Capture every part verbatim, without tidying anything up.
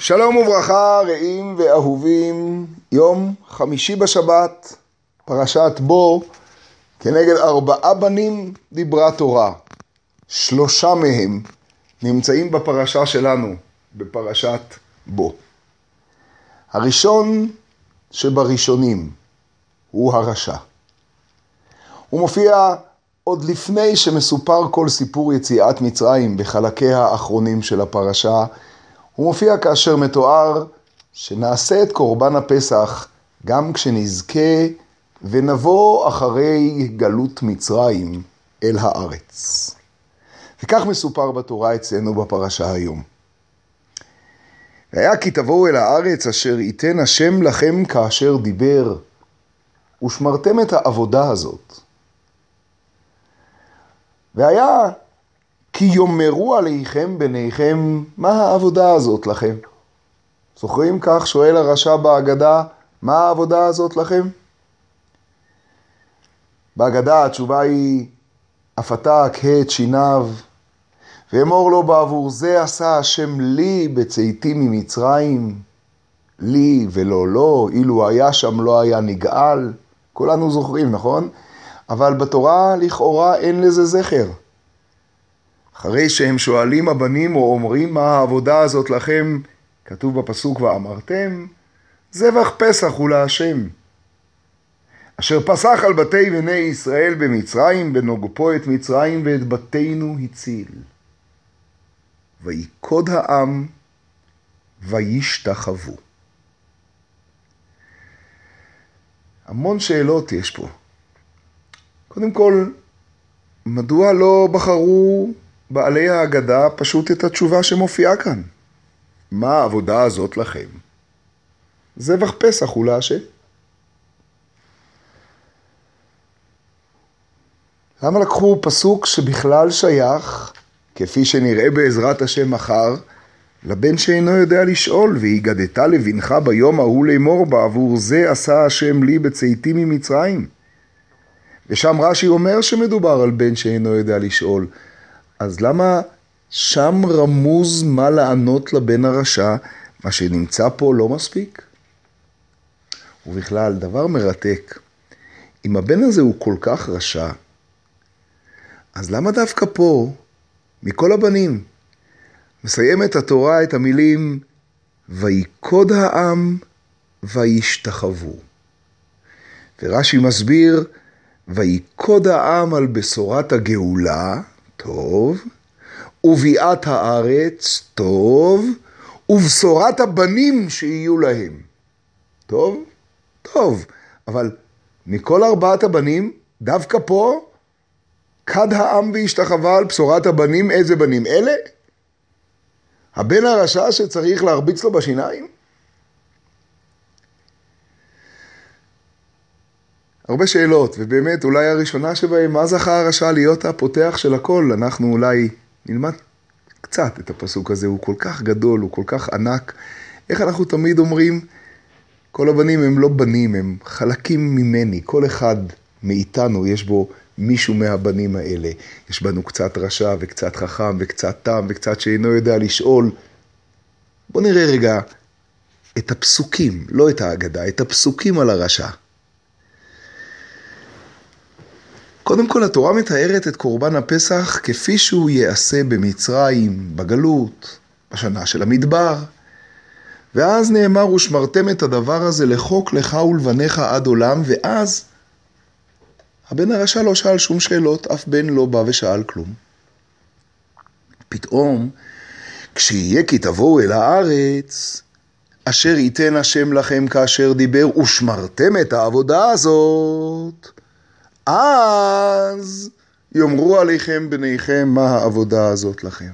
שלום וברכה, רעים ואהובים, יום חמישי בשבת, פרשת בו, כנגד ארבעה בנים דיברה תורה. שלושה מהם נמצאים בפרשה שלנו, בפרשת בו. הראשון שבראשונים הוא הרשע. הוא מופיע עוד לפני שמסופר כל סיפור יציאת מצרים בחלקיה האחרונים של הפרשה. הוא מופיע כאשר מתואר שנעשה את קורבן הפסח גם כשנזכה ונבוא אחרי גלות מצרים אל הארץ. וכך מסופר בתורה אצלנו בפרשה היום. והיה כי תבואו אל הארץ אשר ייתן השם לכם כאשר דיבר, ושמרתם את העבודה הזאת. והיה כי יאמרו עליכם בניכם, מה העבודה הזאת לכם? זוכרים? כך שואל הרשע בהגדה, מה העבודה הזאת לכם? בהגדה התשובה היא, הפתק את שיניו, ואמור לו בעבור זה עשה השם לי בצאתי ממצרים, לי ולא לא, אילו היה שם לא היה נגאל, כולנו זוכרים, נכון? אבל בתורה לכאורה אין לזה זכר. אחרי שהם שואלים הבנים או אומרים מה העבודה הזאת לכם, כתוב בפסוק ואמרתם, זבח פסח הוא להשם. אשר פסח על בתי בני ישראל במצרים, בנוגפו את מצרים ואת בתינו הציל. ויקוד העם וישתחוו. המון שאלות יש פה. קודם כל, מדוע לא בחרו בעלי ההגדה פשוט את התשובה שמופיעה כאן? מה העבודה הזאת לכם? זבח פסח הוא להשם. למה לקחו פסוק שבכלל שייך, כפי שנראה בעזרת השם מחר, לבן שאינו יודע לשאול, והיגדת לבנך ביום ההוא לאמור בעבור זה עשה השם לי בצאתי ממצרים. ושם רש"י אומר שמדובר על בן שאינו יודע לשאול. אז למה שם רמוז מה לענות לבן הרשע, מה שנמצא פה לא מספיק? ובכלל, דבר מרתק. אם הבן הזה הוא כל כך רשע, אז למה דווקא פה, מכל הבנים, מסיימת התורה את המילים, ויקוד העם וישתחוו. ורש"י מסביר, ויקוד העם על בשורת הגאולה, טוב, וביאת הארץ, טוב, ובשורת הבנים שיהיו להם. טוב? טוב. אבל מכל ארבעת הבנים, דווקא פה, כד העם והשתחווה על בשורת הבנים, איזה בנים? אלה? הבן הרשע שצריך להרביץ לו בשיניים? הרבה שאלות, ובאמת אולי הראשונה שבהם, מה זכה הרשע להיות הפותח של הכל? אנחנו אולי נלמד קצת את הפסוק הזה, הוא כל כך גדול, הוא כל כך ענק. איך אנחנו תמיד אומרים, כל הבנים הם לא בנים, הם חלקים ממני, כל אחד מאיתנו יש בו מישהו מהבנים האלה. יש בנו קצת רשע וקצת חכם וקצת תם וקצת שאינו יודע לשאול. בואו נראה רגע את הפסוקים, לא את ההגדה, את הפסוקים על הרשע. קודם כל, התורה מתארת את קורבן הפסח כפי שהוא יעשה במצרים, בגלות, בשנה של המדבר. ואז נאמר, ושמרתם את הדבר הזה לחוק לך ולבניך עד עולם, ואז הבן הרשע לא שאל שום שאלות, אף בן לא בא ושאל כלום. פתאום, כשיהיה כי תבואו אל הארץ, אשר ייתן השם לכם כאשר דיבר, ושמרתם את העבודה הזאת, אז יאמרו עליכם בניכם מה העבודה הזאת לכם.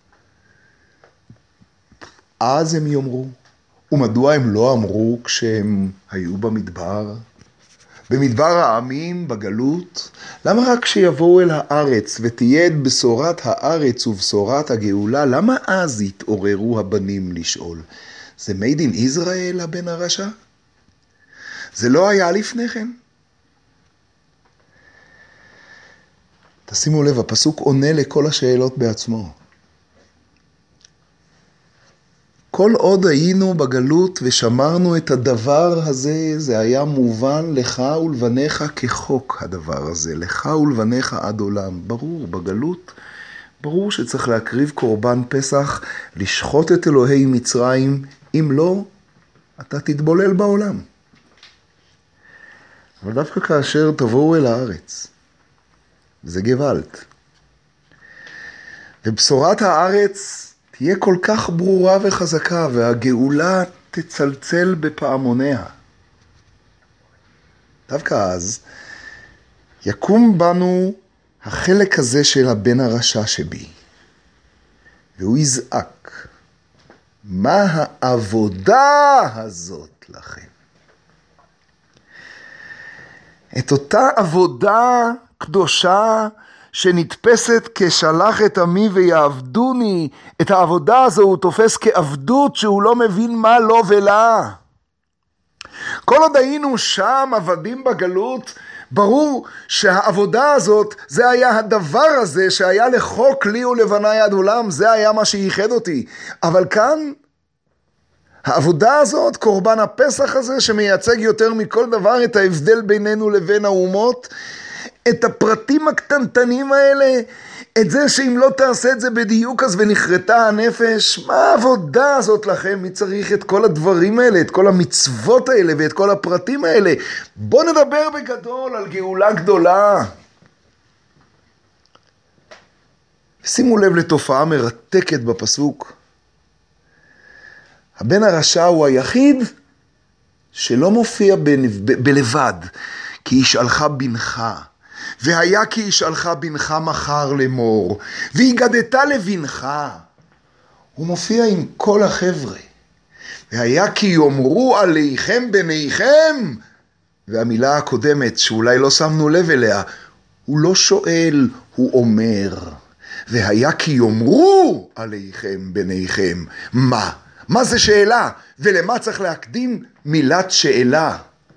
אז הם יאמרו. ומדוע הם לא אמרו כשהם היו במדבר? במדבר העמים, בגלות? למה רק כשיבואו אל הארץ ותהיה את בשורת הארץ ובשורת הגאולה, למה אז יתעוררו הבנים לשאול? זה made in Israel הבן הרשע? זה לא היה לפני כן? תשימו לב, הפסוק עונה לכל השאלות בעצמו. כל עוד היינו בגלות ושמרנו את הדבר הזה, זה היה מובן לך ולבניך כחוק הדבר הזה, לך ולבניך עד עולם. ברור, בגלות, ברור שצריך להקריב קורבן פסח, לשחוט את אלוהי מצרים, אם לא, אתה תתבולל בעולם. אבל דווקא כאשר תבואו אל הארץ, זה גוואלד. ובשורת הארץ תהיה כל כך ברורה וחזקה, והגאולה תצלצל בפעמוניה. דווקא אז יקום בנו החלק הזה של הבן הרשע שבי, והוא יזעק, מה העבודה הזאת לכם? את אותה עבודה קדושה שנתפסת כשלח את עמי ויעבדוני, את העבודה הזו הוא תופס כעבדות שהוא לא מבין מה לא ולה. כל עוד היינו שם עבדים בגלות, ברור שהעבודה הזאת, זה היה הדבר הזה שהיה לחוק לי ולבני עד עולם, זה היה מה שייחד אותי. אבל כאן, העבודה הזאת, קורבן הפסח הזה שמייצג יותר מכל דבר את ההבדל בינינו לבין האומות, את הפרטים הקטנטנים האלה, את זה שאם לא תעשה את זה בדיוק אז ונחרטה הנפש, מה העבודה הזאת לכם? מי צריך את כל הדברים האלה, את כל המצוות האלה ואת כל הפרטים האלה? בוא נדבר בגדול על גאולה גדולה. שימו לב לתופעה מרתקת בפסוק. הבן הרשע הוא היחיד שלא מופיע ב- בלבד, כי ישאלך בנך. והיה כי ישאלך בנך מחר לאמור, והגדת לבנך. הוא מופיע עם כל החבר'ה. והיה כי יאמרו עליכם בניכם, והמילה הקודמת שאולי לא שמנו לב אליה, הוא לא שואל, הוא אומר. והיה כי יאמרו עליכם בניכם. מה? מה זה שאלה? ולמה צריך להקדים מילת שאלה?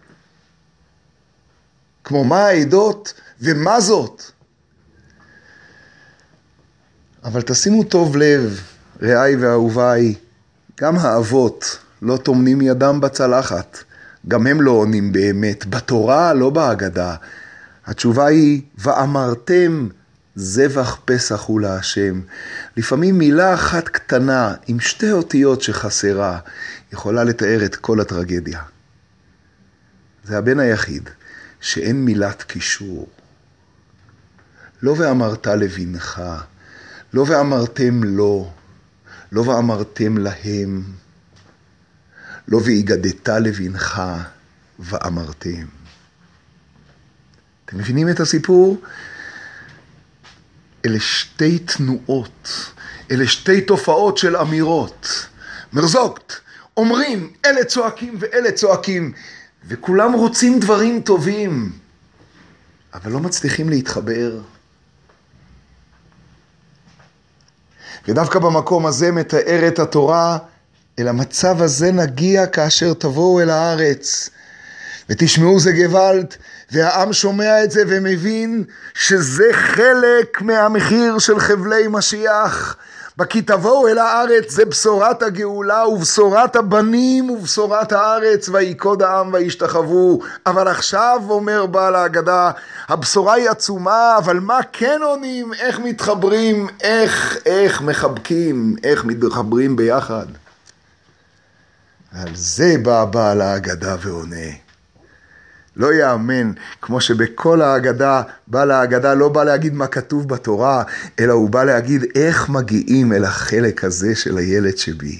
כמו מה העדות ומה זאת? אבל תשימו טוב לב, רעי ואהוביי, גם האבות לא טומנים ידם בצלחת, גם הם לא עונים באמת, בתורה לא בהגדה. התשובה היא, ואמרתם זבח פסח הוא להשם. לפעמים מילה אחת קטנה עם שתי אותיות שחסרה יכולה לתאר את כל הטרגדיה. זה הבן היחיד שאין מילת קישור. לא ואמרת לבנך, לא ואמרתם לו, לא ואמרתם להם, לא והגדת לבנך ואמרתם. אתם מבינים את הסיפור? אלה שתי תנועות, אלה שתי תופעות של אמירות. מרזוקת, אומרים, אלה צועקים ואלה צועקים, וכולם רוצים דברים טובים, אבל לא מצליחים להתחבר. ודווקא במקום הזה מתארת התורה, אל המצב הזה נגיע כאשר תבואו אל הארץ. ותשמעו זה גוואלד, והעם שומע את זה ומבין שזה חלק מהמחיר של חבלי משיח. כי תבואו אל הארץ זה בשורת הגאולה ובשורת הבנים ובשורת הארץ, ויקוד העם וישתחוו. אבל עכשיו אומר בעל ההגדה, הבשורה היא עצומה, אבל מה כן עונים? איך מתחברים? איך, איך מחבקים? איך מתחברים ביחד? על זה בא בעל ההגדה ועונה. לא יאמן, כמו שבכל ההגדה, בעל ההגדה לא בא להגיד מה כתוב בתורה, אלא הוא בא להגיד איך מגיעים אל החלק הזה של הילד שבי.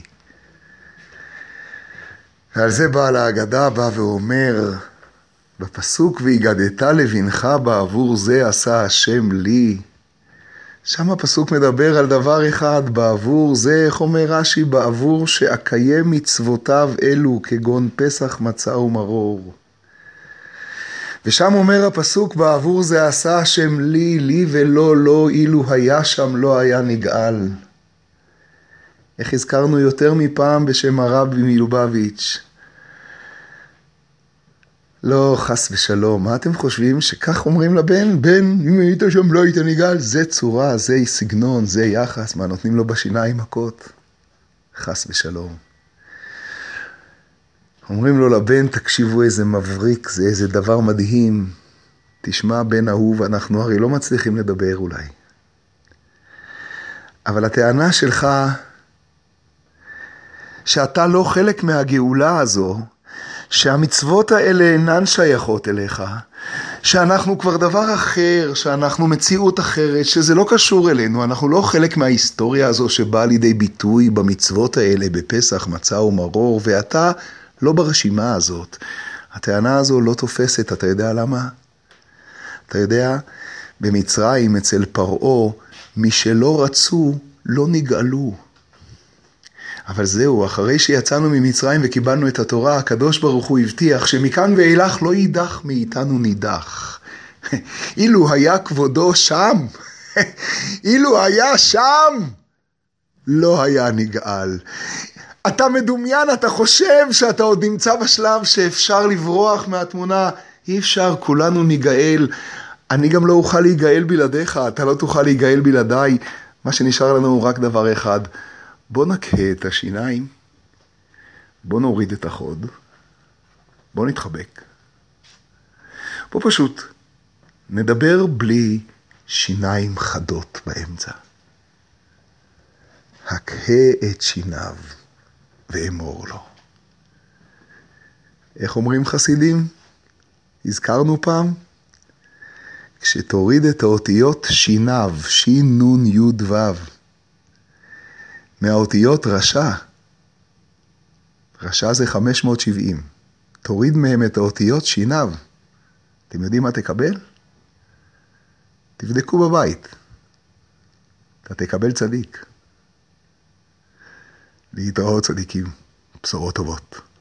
ועל זה בעל ההגדה בא ואומר, בפסוק והגדת לבנך בעבור זה עשה השם לי. שם הפסוק מדבר על דבר אחד, בעבור זה, איך אומר רש"י, בעבור שאקיים מצוותיו אלו, כגון פסח מצה ומרור. ושם אומר הפסוק, בעבור זה עשה השם לי, לי ולא לא, אילו היה שם לא היה נגאל. איך הזכרנו יותר מפעם בשם הרבי מלובביץ'. לא, חס ושלום. מה אתם חושבים? שכך אומרים לבן? בן, אם היית שם לא היית נגאל. זה צורה, זה סגנון, זה יחס. מה נותנים לו בשיניים מכות? חס ושלום. אומרים לו לבן, תקשיבו איזה מבריק, זה איזה דבר מדהים. תשמע בן אהוב, אנחנו הרי לא מצליחים לדבר אולי. אבל הטענה שלך, שאתה לא חלק מהגאולה הזו, שהמצוות האלה אינן שייכות אליך, שאנחנו כבר דבר אחר, שאנחנו מציאות אחרת, שזה לא קשור אלינו, אנחנו לא חלק מההיסטוריה הזו שבאה לידי ביטוי במצוות האלה, בפסח, מצה ומרור, ואתה לא ברשימה הזאת. הטענה הזו לא תופסת, אתה יודע למה? אתה יודע, במצרים אצל פרעה, מי שלא רצו לא נגאלו. אבל זהו, אחרי שיצאנו ממצרים וקיבלנו את התורה, הקדוש ברוך הוא הבטיח שמכאן ואילך לא יידח מאיתנו נידח. אילו היה כבודו שם, אילו היה שם, לא היה נגאל. אתה מדומיין, אתה חושב שאתה עוד נמצא בשלב שאפשר לברוח מהתמונה. אי אפשר, כולנו ניגאל. אני גם לא אוכל להיגאל בלעדיך, אתה לא תוכל להיגאל בלעדיי. מה שנשאר לנו הוא רק דבר אחד. בוא נקה את השיניים, בוא נוריד את החוד, בוא נתחבק. בוא פשוט נדבר בלי שיניים חדות באמצע. הקהה את שיניו ואמור לו. איך אומרים חסידים? הזכרנו פעם? כשתוריד את האותיות שיניו, שין נון יוד וו, מהאותיות רשע, רשע זה חמש מאות שבעים, תוריד מהם את האותיות שיניו. אתם יודעים מה תקבל? תבדקו בבית. אתה תקבל צדיק. להתראות צדיקים, בשורות טובות.